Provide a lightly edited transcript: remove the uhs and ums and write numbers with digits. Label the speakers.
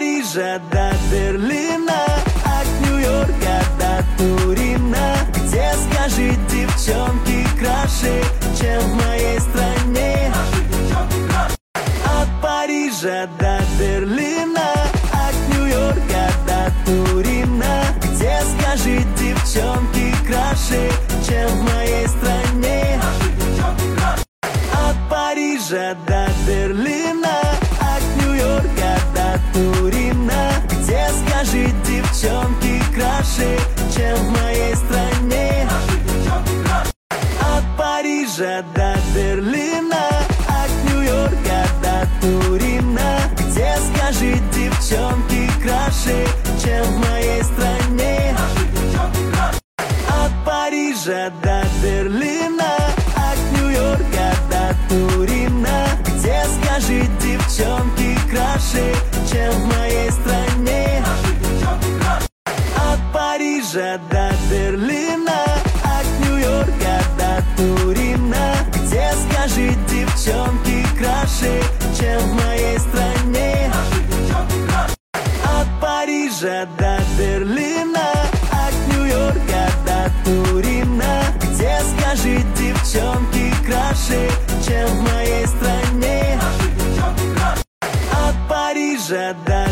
Speaker 1: Парижа до Берлина, от Нью-Йорка до Турина. Где, скажи, девчонки краше, чем в моей стране? От Парижа до Берлина, от Нью-Йорка до Турина. Где, скажи, девчонки краше, чем в моей стране? От Парижа до Берлина, от Нью-Йорка до Турина. Где, скажи, девчонки краше, чем в моей стране? От Парижа до Берлина, от Нью-Йорка до Турина. Где, скажи, девчонки краше, чем в моей стране? От Парижа до Берлина, от Нью-Йорка до Турина. Где, скажи, девчонки краше, чем в моей стране? От Парижа до Берлина, от Нью-Йорка до Турина. Где, скажи, девчонки краше, чем в моей стране? От Парижа до Берлина, от Нью-Йорка до Турина. Где, скажи, девчонки краше, чем в моей стране? От Парижа до